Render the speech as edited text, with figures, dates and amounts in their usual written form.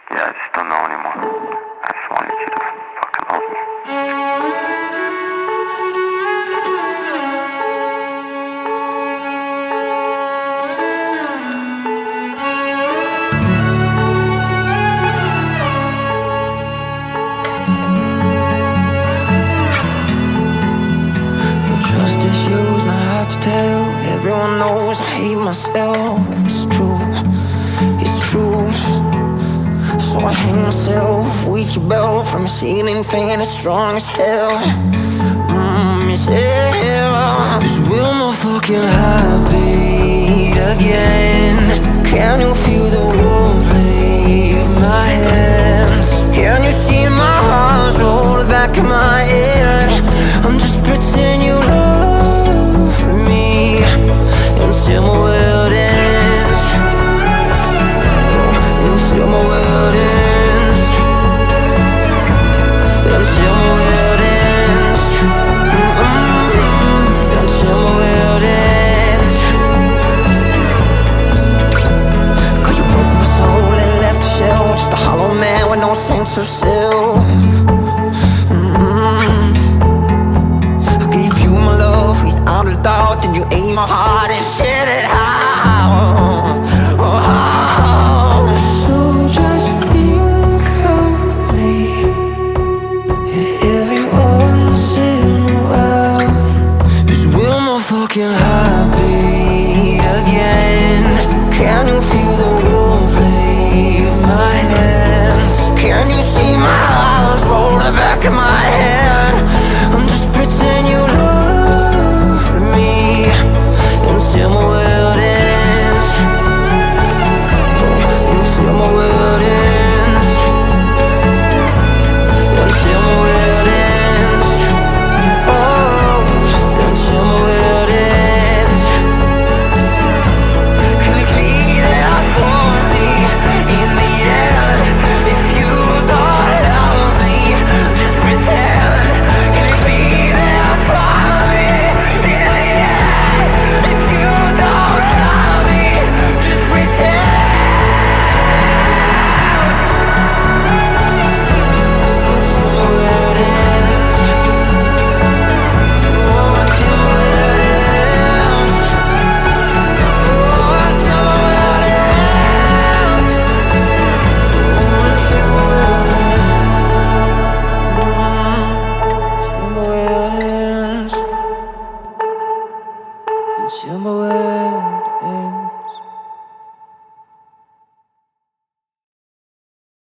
Yeah, I just don't know anymore. I just wanted you to fucking hold me. Trust issues, not hard to tell. Everyone knows I hate myself. It's true, it's true. So I hang myself with your belt from a ceiling fan as strong as hell. It's hell. 'Cause we're not fucking happy again. Can you feel the warmth leave my hands? Can you see my heart roll the back of my head? I'm just pretend you love me until my world ends. Until my world ends. Until my world ends. Until my world ends. 'Cause you broke my soul and left a shell, just a hollow man with no sense of self.